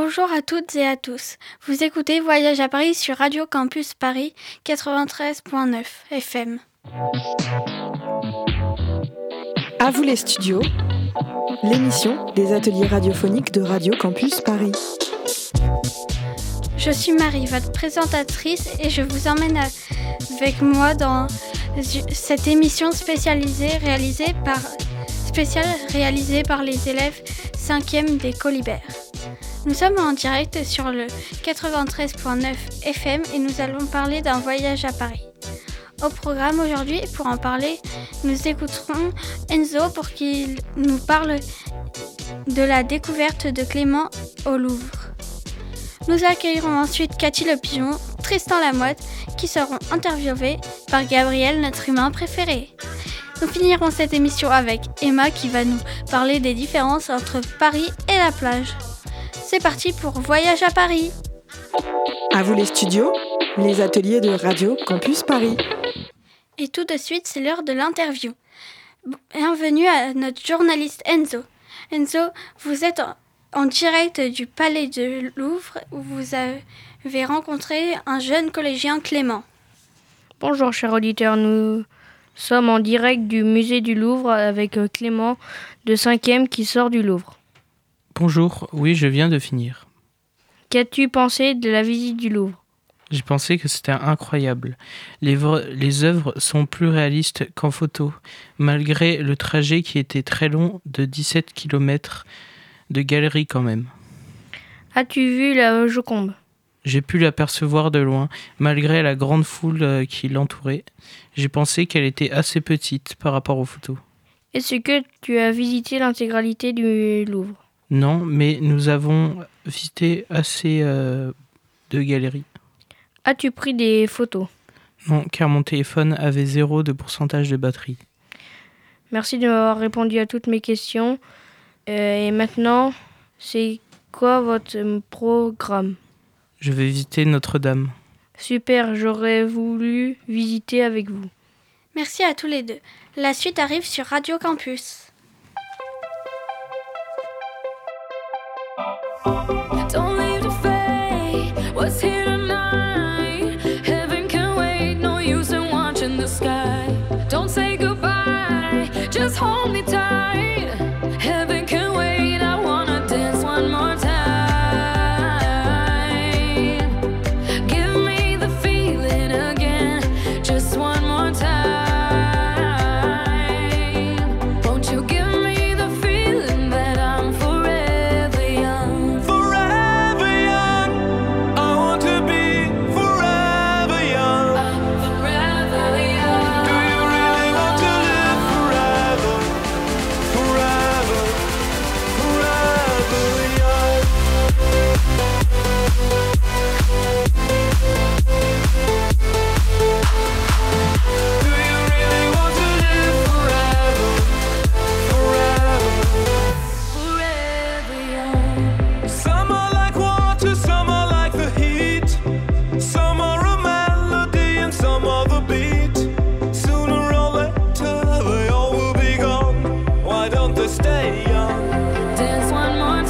Bonjour à toutes et à tous. Vous écoutez Voyage à Paris sur Radio Campus Paris 93.9 FM. À vous les studios, l'émission des ateliers radiophoniques de Radio Campus Paris. Je suis Marie, votre présentatrice, et je vous emmène avec moi dans cette émission spéciale réalisée par les élèves 5e des Colibert. Nous sommes en direct sur le 93.9 FM et nous allons parler d'un voyage à Paris. Au programme aujourd'hui, pour en parler, nous écouterons Enzo pour qu'il nous parle de la découverte de Clément au Louvre. Nous accueillerons ensuite Cathy le Pigeon, Tristan Lamotte, qui seront interviewés par Gabriel, notre humain préféré. Nous finirons cette émission avec Emma qui va nous parler des différences entre Paris et la plage. C'est parti pour Voyage à Paris. À vous les studios, les ateliers de Radio Campus Paris. Et tout de suite, c'est l'heure de l'interview. Bienvenue à notre journaliste Enzo. Enzo, vous êtes en direct du Palais du Louvre où vous avez rencontré un jeune collégien, Clément. Bonjour chers auditeurs, nous sommes en direct du musée du Louvre avec Clément de 5e qui sort du Louvre. Bonjour, oui, je viens de finir. Qu'as-tu pensé de la visite du Louvre ? J'ai pensé que c'était incroyable. Les œuvres sont plus réalistes qu'en photo, malgré le trajet qui était très long de 17 km de galerie quand même. As-tu vu la Joconde ? J'ai pu l'apercevoir de loin, malgré la grande foule qui l'entourait. J'ai pensé qu'elle était assez petite par rapport aux photos. Est-ce que tu as visité l'intégralité du Louvre ? Non, mais nous avons visité assez de galeries. As-tu pris des photos ? Non, car mon téléphone avait 0 de pourcentage de batterie. Merci de m'avoir répondu à toutes mes questions. Et maintenant, c'est quoi votre programme ? Je vais visiter Notre-Dame. Super, j'aurais voulu visiter avec vous. Merci à tous les deux. La suite arrive sur Radio Campus. Don't leave the fate, what's here tonight? Heaven can wait, no use in watching the sky. Don't say goodbye, just hold me tight. Heaven can wait, I wanna dance one more time. Give me the feeling again, just one more time. Won't you give me the feeling that I'm forever young? Forever young, I want to be forever young. I'm forever young. Do you really want to live forever? Forever, forever young. Do you really want to live forever? Forever. Forever young. Some are like water, some are like the heat. Some are a melody and some are the beat. Sooner or later they all will be gone. Why don't they stay young? Dance one more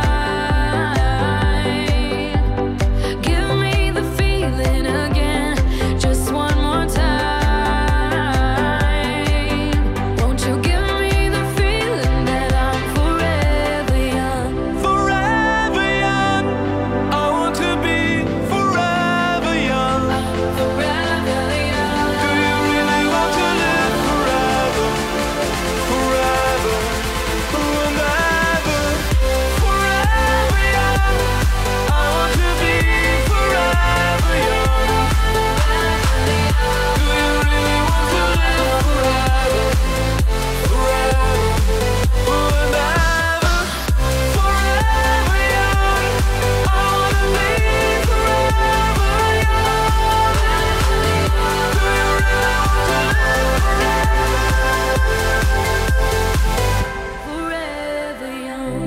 time. Give me the feeling again, just one more time. Won't you give me the feeling that I'm forever young? Forever young, I want to be forever young. Forever young. Do you really want to live forever? Forever, and ever. Forever young, I want to be forever young. Do you really want to live forever? Forever, and ever. Forever young, I want to be forever young. Do you really want to live Forever young.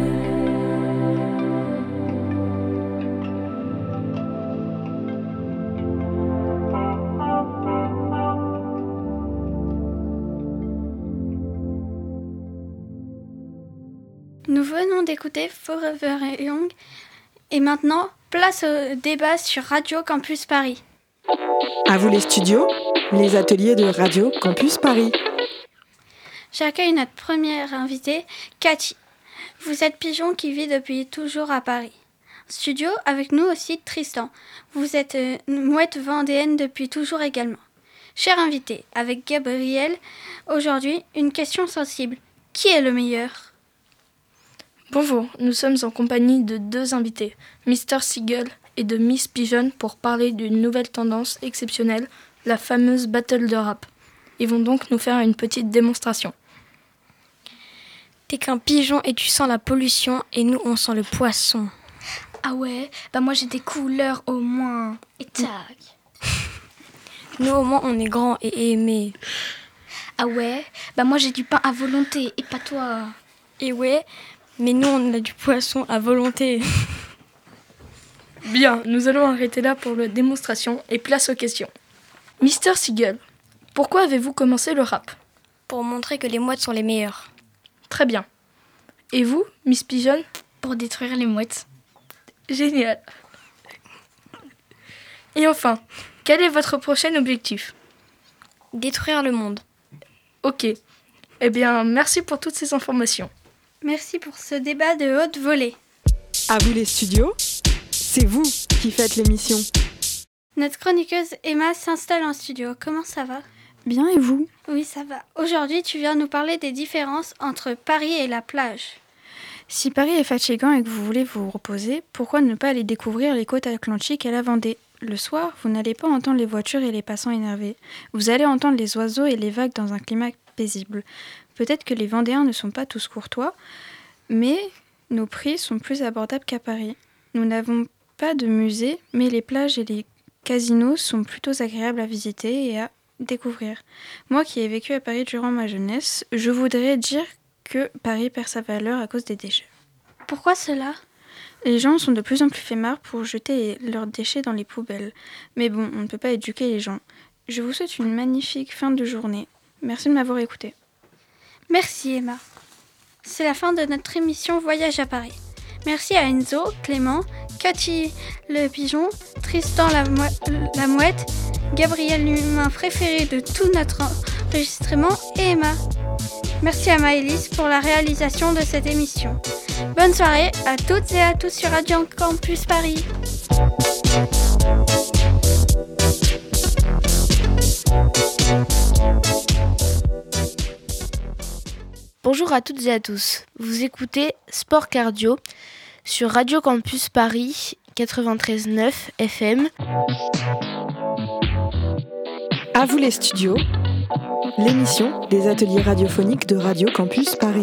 Nous venons d'écouter Forever Young Et maintenant, place au débat sur Radio Campus Paris. À vous les studios, les ateliers de Radio Campus Paris. J'accueille notre première invitée, Cathy. Vous êtes pigeon qui vit depuis toujours à Paris. Studio, avec nous aussi Tristan. Vous êtes une mouette vendéenne depuis toujours également. Cher invité, avec Gabriel, aujourd'hui, une question sensible. Qui est le meilleur ? Bonjour, nous sommes en compagnie de 2 invités, Mr. Seagull et de Miss Pigeon, pour parler d'une nouvelle tendance exceptionnelle, la fameuse battle de rap. Ils vont donc nous faire une petite démonstration. T'es qu'un pigeon et tu sens la pollution et nous on sent le poisson. Ah ouais, bah moi j'ai des couleurs au moins. Et tac. Nous au moins on est grand et aimé. Ah ouais, bah moi j'ai du pain à volonté et pas toi. Et ouais, mais nous on a du poisson à volonté. Bien, nous allons arrêter là pour la démonstration et place aux questions. Mr. Seagull, pourquoi avez-vous commencé le rap ? Pour montrer que les mouettes sont les meilleures. Très bien. Et vous, Miss Pigeon ? Pour détruire les mouettes. Génial. Et enfin, quel est votre prochain objectif ? Détruire le monde. Ok. Eh bien, merci pour toutes ces informations. Merci pour ce débat de haute volée. À vous les studios, c'est vous qui faites l'émission. Notre chroniqueuse Emma s'installe en studio. Comment ça va ? Bien, et vous ? Oui, ça va. Aujourd'hui, tu viens nous parler des différences entre Paris et la plage. Si Paris est fatigant et que vous voulez vous reposer, pourquoi ne pas aller découvrir les côtes atlantiques et la Vendée ? Le soir, vous n'allez pas entendre les voitures et les passants énervés. Vous allez entendre les oiseaux et les vagues dans un climat paisible. Peut-être que les Vendéens ne sont pas tous courtois, mais nos prix sont plus abordables qu'à Paris. Nous n'avons pas de musée, mais les plages et les casinos sont plutôt agréables à visiter et à découvrir. Moi qui ai vécu à Paris durant ma jeunesse, je voudrais dire que Paris perd sa valeur à cause des déchets. Pourquoi cela ? Les gens sont de plus en plus fêmards pour jeter leurs déchets dans les poubelles. Mais bon, on ne peut pas éduquer les gens. Je vous souhaite une magnifique fin de journée. Merci de m'avoir écouté. Merci Emma. C'est la fin de notre émission Voyage à Paris. Merci à Enzo, Clément, Cathy le pigeon, Tristan la mouette, Gabriel l'humain préféré de tout notre enregistrement et Emma. Merci à Maëlys pour la réalisation de cette émission. Bonne soirée à toutes et à tous sur Radio Campus Paris. Bonjour à toutes et à tous. Vous écoutez Sport Cardio sur Radio Campus Paris 93.9 FM. À vous les studios, l'émission des ateliers radiophoniques de Radio Campus Paris.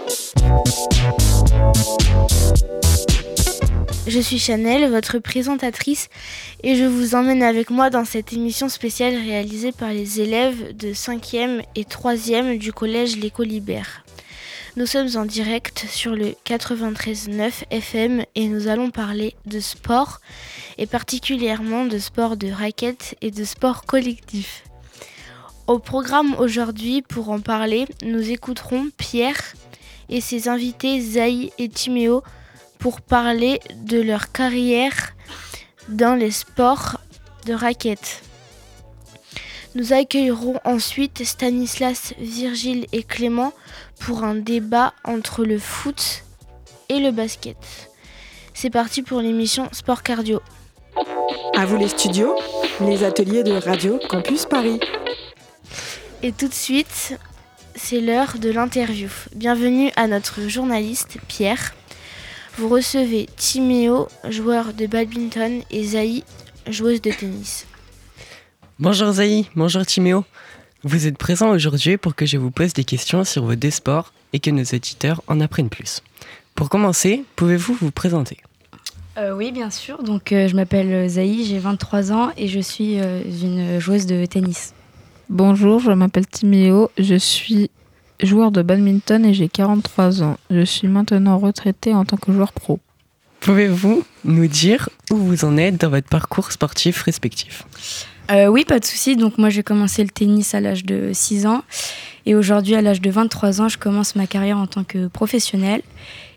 Je suis Chanel, votre présentatrice, et je vous emmène avec moi dans cette émission spéciale réalisée par les élèves de 5e et 3e du collège Les Colibert. Nous sommes en direct sur le 93.9 FM et nous allons parler de sport, et particulièrement de sport de raquettes et de sport collectif. Au programme aujourd'hui, pour en parler, nous écouterons Pierre et ses invités Zaï et Timéo pour parler de leur carrière dans les sports de raquettes. Nous accueillerons ensuite Stanislas, Virgile et Clément pour un débat entre le foot et le basket. C'est parti pour l'émission Sport Cardio. À vous les studios, les ateliers de Radio Campus Paris. Et tout de suite, c'est l'heure de l'interview. Bienvenue à notre journaliste Pierre. Vous recevez Timéo, joueur de badminton, et Zaï, joueuse de tennis. Bonjour Zaï, bonjour Timéo. Vous êtes présents aujourd'hui pour que je vous pose des questions sur vos deux sports et que nos auditeurs en apprennent plus. Pour commencer, pouvez-vous vous présenter ? Oui, bien sûr. Donc, je m'appelle Zaï, j'ai 23 ans et je suis une joueuse de tennis. Bonjour, je m'appelle Timéo, je suis joueur de badminton et j'ai 43 ans. Je suis maintenant retraité en tant que joueur pro. Pouvez-vous nous dire où vous en êtes dans votre parcours sportif respectif ? Oui, pas de souci. Donc moi, j'ai commencé le tennis à l'âge de 6 ans. Et aujourd'hui, à l'âge de 23 ans, je commence ma carrière en tant que professionnelle.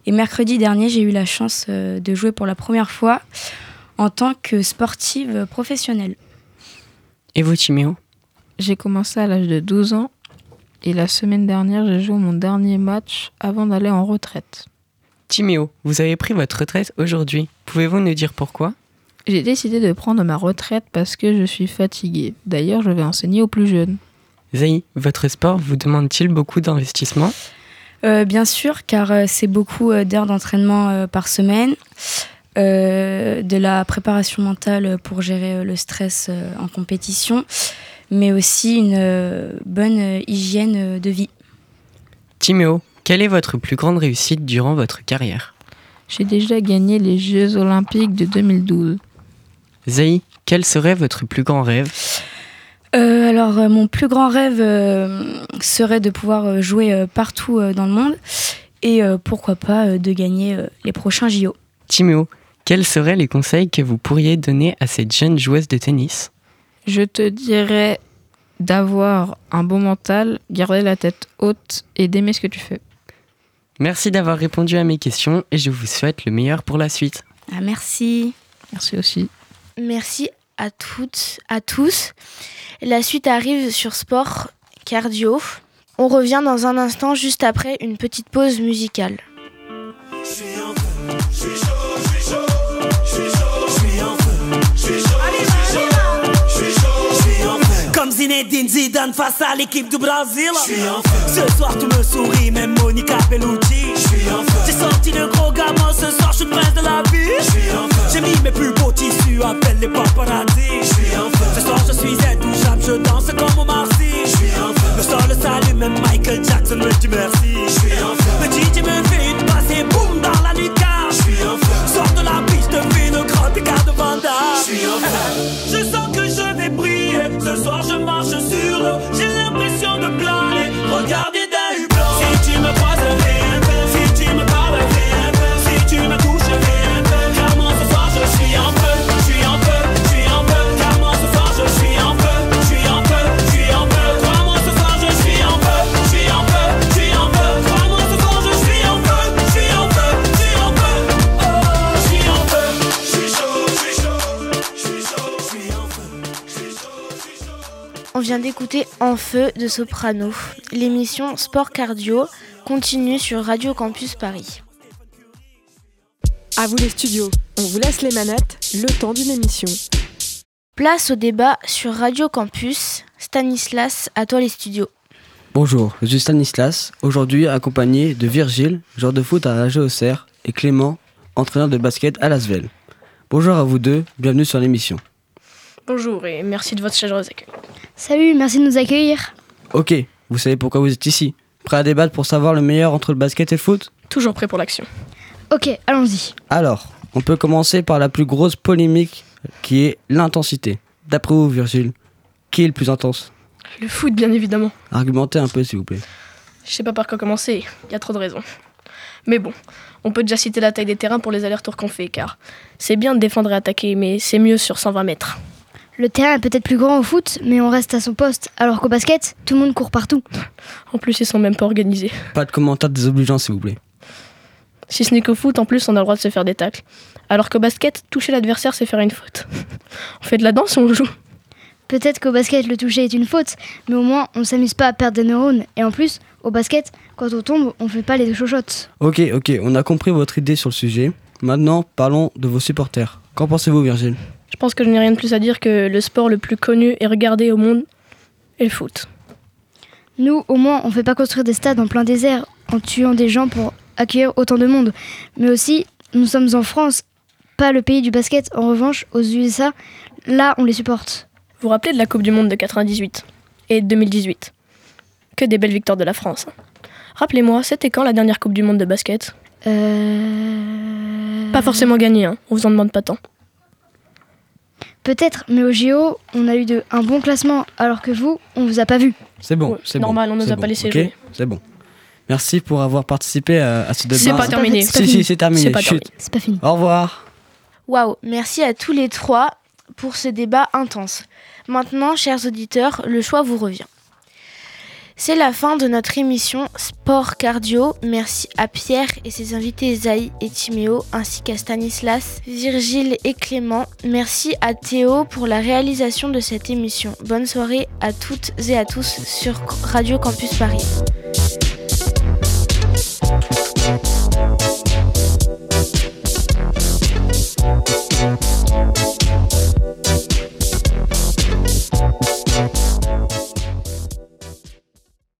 Et mercredi dernier, j'ai eu la chance de jouer pour la première fois en tant que sportive professionnelle. Et vous, Timéo? J'ai commencé à l'âge de 12 ans et la semaine dernière, j'ai joué mon dernier match avant d'aller en retraite. Timéo, vous avez pris votre retraite aujourd'hui. Pouvez-vous nous dire pourquoi? J'ai décidé de prendre ma retraite parce que je suis fatiguée. D'ailleurs, je vais enseigner aux plus jeunes. Zahi, votre sport vous demande-t-il beaucoup d'investissement? Bien sûr, car c'est beaucoup d'heures d'entraînement par semaine, de la préparation mentale pour gérer le stress en compétition, mais aussi une bonne hygiène de vie. Timéo, quelle est votre plus grande réussite durant votre carrière? J'ai déjà gagné les Jeux Olympiques de 2012. Zahi, quel serait votre plus grand rêve? Alors, mon plus grand rêve serait de pouvoir jouer partout dans le monde et pourquoi pas de gagner les prochains JO. Timéo, quels seraient les conseils que vous pourriez donner à cette jeune joueuse de tennis? Je te dirais d'avoir un bon mental, garder la tête haute et d'aimer ce que tu fais. Merci d'avoir répondu à mes questions et je vous souhaite le meilleur pour la suite. Ah, merci. Merci aussi. Merci à toutes, à tous. La suite arrive sur Sport Cardio. On revient dans un instant juste après une petite pause musicale. Comme Zinedine Zidane face à l'équipe du Brésil. Ce soir tu me souris, même Monica Bellucci. J'ai sorti le gros gamin, ce soir je suis le prince de la vie. J'ai mis mes plus beaux tissus, appelle les paparazzi. Ce soir je suis intouchable, je danse comme Omar Sy. Le sol le salue, même Michael Jackson me dit merci. Le DJ me fait une passe et boum dans la lucarne. Sors de la piste, fais le grand écart de Vanda. Je sens que je vais briller, ce soir je marche sur l'eau. J'ai l'impression de planer, regardez d'un hublot. Si tu me croises, si tu me parles, si tu me touches, car moi ce soir je suis en feu, je suis en feu, je suis en feu. Car moi ce soir je suis en feu, je suis en feu, je suis en feu. Crois-moi ce soir je suis en feu, je suis en feu, je suis en feu. Crois-moi ce soir je suis en feu, je suis en feu, je suis en feu. Oh, je suis en feu, je suis chaud, je suis chaud, je suis chaud, je suis en feu, je suis chaud, je suis chaud. On vient d'écouter En Feu de Soprano. L'émission Sport Cardio continue sur Radio Campus Paris. À vous les studios, on vous laisse les manettes, le temps d'une émission. Place au débat sur Radio Campus. Stanislas, à toi les studios. Bonjour, je suis Stanislas, aujourd'hui accompagné de Virgile, joueur de foot à la GOCR, et Clément, entraîneur de basket à l'Asvel. Bonjour à vous deux, bienvenue sur l'émission. Bonjour et merci de votre chaleureux accueil. Salut, merci de nous accueillir. Ok, vous savez pourquoi vous êtes ici? Prêt à débattre pour savoir le meilleur entre le basket et le foot? Toujours prêt pour l'action. Ok, allons-y. Alors, on peut commencer par la plus grosse polémique qui est l'intensité. D'après vous Virgile, qui est le plus intense? Le foot bien évidemment. Argumentez un peu s'il vous plaît. Je sais pas par quoi commencer, il y a trop de raisons. Mais bon, on peut déjà citer la taille des terrains pour les allers-retours qu'on fait, car c'est bien de défendre et attaquer, mais c'est mieux sur 120 mètres. Le terrain est peut-être plus grand au foot, mais on reste à son poste, alors qu'au basket, tout le monde court partout. En plus, ils sont même pas organisés. Pas de commentaires désobligeants s'il vous plaît. Si ce n'est qu'au foot, en plus, on a le droit de se faire des tacles. Alors qu'au basket, toucher l'adversaire, c'est faire une faute. On fait de la danse ou on joue? Peut-être qu'au basket, le toucher est une faute, mais au moins, on s'amuse pas à perdre des neurones. Et en plus, au basket, quand on tombe, on fait pas les chochottes. Ok, on a compris votre idée sur le sujet. Maintenant, parlons de vos supporters. Qu'en pensez-vous Virgile? Je pense que je n'ai rien de plus à dire que le sport le plus connu et regardé au monde est le foot. Nous, au moins, on fait pas construire des stades en plein désert en tuant des gens pour accueillir autant de monde. Mais aussi, nous sommes en France, pas le pays du basket. En revanche, aux USA, là, on les supporte. Vous vous rappelez de la Coupe du Monde de 98 et de 2018? Que des belles victoires de la France. Rappelez-moi, c'était quand la dernière Coupe du Monde de basket? Pas forcément gagnée, hein. On vous en demande pas tant. Peut-être, mais au JO, on a eu un bon classement, alors que vous, on vous a pas vu. C'est bon, Ouais, c'est normal, bon. on nous a pas laissé jouer. C'est bon. Merci pour avoir participé à ce débat. C'est pas terminé. Si, c'est terminé. C'est pas Chut. terminé. C'est pas fini. Au revoir. Waouh, merci à tous les trois pour ce débat intense. Maintenant, chers auditeurs, le choix vous revient. C'est la fin de notre émission Sport Cardio. Merci à Pierre et ses invités Zaï et Timéo, ainsi qu'à Stanislas, Virgile et Clément. Merci à Théo pour la réalisation de cette émission. Bonne soirée à toutes et à tous sur Radio Campus Paris.